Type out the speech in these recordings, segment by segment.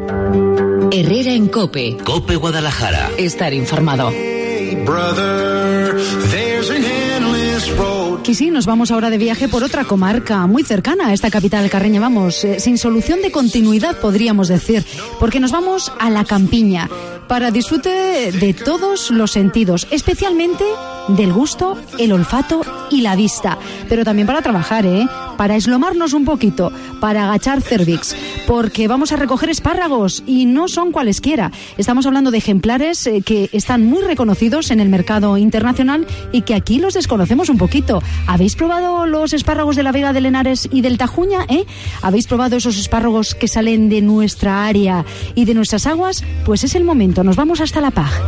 Herrera en COPE. COPE Guadalajara. Estar informado. Y sí, nos vamos ahora de viaje por otra comarca muy cercana a esta capital carreña. Vamos, sin solución de continuidad podríamos decir, porque nos vamos a la campiña para disfrute de todos los sentidos, especialmente del gusto, el olfato y la vista, pero también para trabajar, para eslomarnos un poquito, para agachar cervix, porque vamos a recoger espárragos y no son cualesquiera. Estamos hablando de ejemplares que están muy reconocidos en el mercado internacional y que aquí los desconocemos un poquito. ¿Habéis probado los espárragos de la Vega de Lenares y del Tajuña? ¿Habéis probado esos espárragos que salen de nuestra área y de nuestras aguas? Pues es el momento, nos vamos hasta la PAG.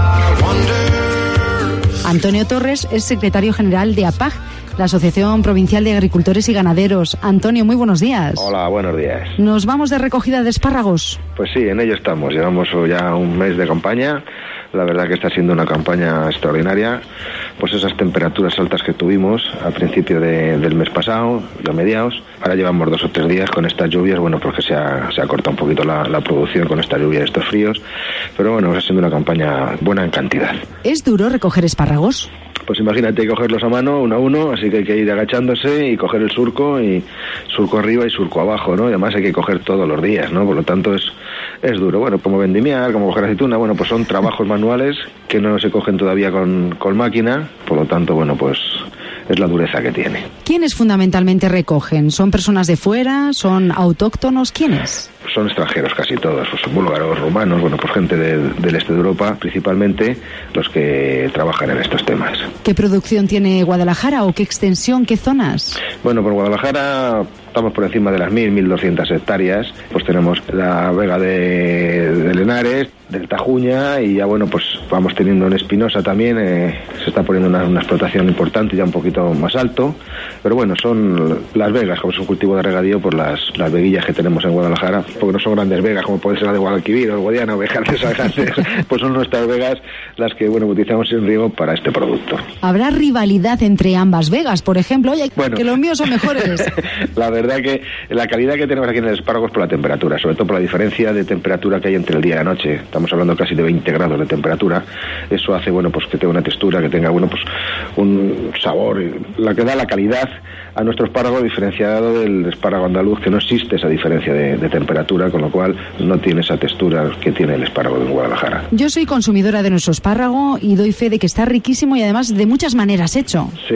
Antonio Torres es secretario general de APAG, la Asociación Provincial de Agricultores y Ganaderos. Antonio, muy buenos días. Hola, buenos días. ¿Nos vamos de recogida de espárragos? Pues sí, en ello estamos. Llevamos ya un mes de campaña. La verdad que está siendo una campaña extraordinaria. Pues esas temperaturas altas que tuvimos al principio del mes pasado y a mediados. Ahora llevamos 2 o 3 días con estas lluvias, bueno, porque se ha cortado un poquito la producción con esta lluvia y estos fríos. Pero bueno, está siendo una campaña buena en cantidad. ¿Es duro recoger espárragos? Pues imagínate cogerlos a mano, uno a uno, así que hay que ir agachándose y coger el surco, y surco arriba y surco abajo, ¿no? Y además hay que coger todos los días, ¿no? Por lo tanto es duro. Bueno, como vendimiar, como coger aceituna, bueno, pues son trabajos manuales que no se cogen todavía con máquina, por lo tanto, bueno, pues es la dureza que tiene. ¿Quiénes fundamentalmente recogen? ¿Son personas de fuera? ¿Son autóctonos? ¿Quiénes? Son extranjeros casi todos, pues búlgaros, rumanos, bueno, pues gente del este de Europa, principalmente los que trabajan en estos temas. ¿Qué producción tiene Guadalajara o qué extensión, qué zonas? Bueno, por Guadalajara estamos por encima de las 1.200 hectáreas, pues tenemos la Vega de Lenares, del Tajuña, y ya bueno, pues vamos teniendo en Espinosa también, se está poniendo una explotación importante, ya un poquito más alto, pero bueno, son las vegas, como es un cultivo de regadío, por las veguillas que tenemos en Guadalajara, porque no son grandes vegas como puede ser la de Guadalquivir o el Guadiana o Bejartes, pues son nuestras vegas las que bueno utilizamos en riego para este producto. ¿Habrá rivalidad entre ambas vegas, por ejemplo? Oye, bueno, que los míos son mejores. La verdad que la calidad que tenemos aquí en el espárrago es por la temperatura, sobre todo por la diferencia de temperatura que hay entre el día y la noche. Estamos hablando casi de 20 grados de temperatura. Eso hace, bueno, pues que tenga una textura, que tenga, bueno, pues un sabor, la que da la calidad a nuestro espárrago, diferenciado del espárrago andaluz, que no existe esa diferencia de temperatura, con lo cual no tiene esa textura que tiene el espárrago de Guadalajara. Yo soy consumidora de nuestro espárrago y doy fe de que está riquísimo y además de muchas maneras hecho. Sí,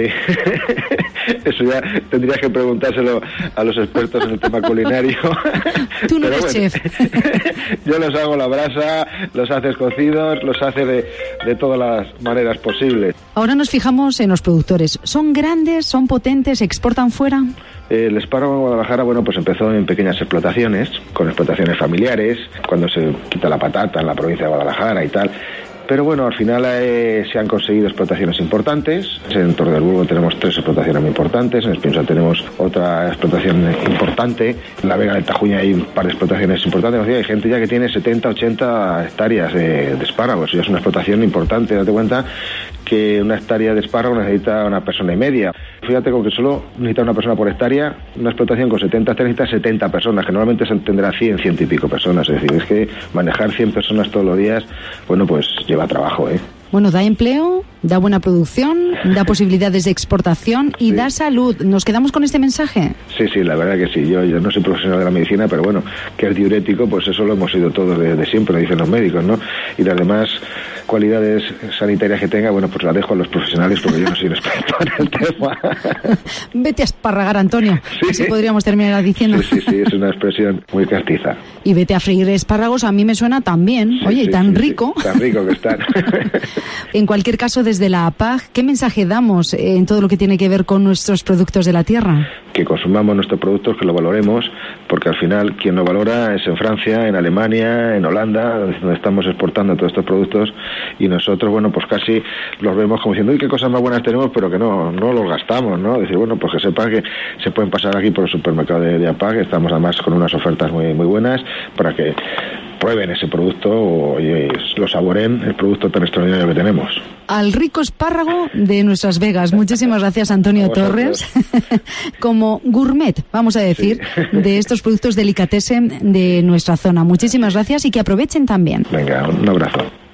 eso ya tendrías que preguntárselo a los expertos en el tema culinario. Tú no eres chef. Yo los hago a la brasa, los haces cocidos, los haces de todas las maneras posibles. Ahora nos fijamos en los productores. ¿Son grandes, son potentes, exportan fuera? El espárrago en Guadalajara, bueno, pues empezó en pequeñas explotaciones, con explotaciones familiares, cuando se quita la patata en la provincia de Guadalajara y tal. Pero bueno, al final se han conseguido explotaciones importantes. En Tordeburgo tenemos 3 explotaciones muy importantes. En Espinosa tenemos otra explotación importante. En la Vega del Tajuña hay un par de explotaciones importantes. O sea, hay gente ya que tiene 70, 80 hectáreas de espárragos. Ya es una explotación importante. Date cuenta que una hectárea de espárragos necesita una persona y media. Fíjate, con que solo necesita una persona por hectárea, una explotación con 70 hectáreas necesita 70 personas, que normalmente se tendrá 100 y pico personas. Es decir, es que manejar 100 personas todos los días, bueno, pues lleva trabajo, Bueno, da empleo, da buena producción, da posibilidades de exportación y da salud. ¿Nos quedamos con este mensaje? Sí, la verdad que sí. Yo no soy profesional de la medicina, pero bueno, que es diurético, pues eso lo hemos oído todos de siempre, lo dicen los médicos, ¿no? Y las demás cualidades sanitarias que tenga, bueno, pues las dejo a los profesionales porque yo no soy un experto en el tema. Vete a esparragar, Antonio. ¿Sí? Así podríamos terminar diciendo. Sí, es una expresión muy castiza. Y vete a freír espárragos, a mí me suena tan bien. Oye, tan rico. Sí, tan rico que están. En cualquier caso, desde la APAG, ¿qué mensaje damos en todo lo que tiene que ver con nuestros productos de la tierra? Que consumamos nuestros productos, que lo valoremos, porque al final quien lo valora es en Francia, en Alemania, en Holanda, donde estamos exportando todos estos productos, y nosotros, bueno, pues casi los vemos como diciendo, uy, qué cosas más buenas tenemos, pero que no los gastamos, ¿no? Decir, bueno, pues que sepan que se pueden pasar aquí por el supermercado de APAG, estamos además con unas ofertas muy, muy buenas, para que prueben ese producto y lo saboren, el producto tan extraordinario que tenemos. Al rico espárrago de nuestras Vegas. Muchísimas gracias, Antonio Torres, como gourmet, vamos a decir, de estos productos delicatessen de nuestra zona. Muchísimas gracias y que aprovechen también. Venga, un abrazo.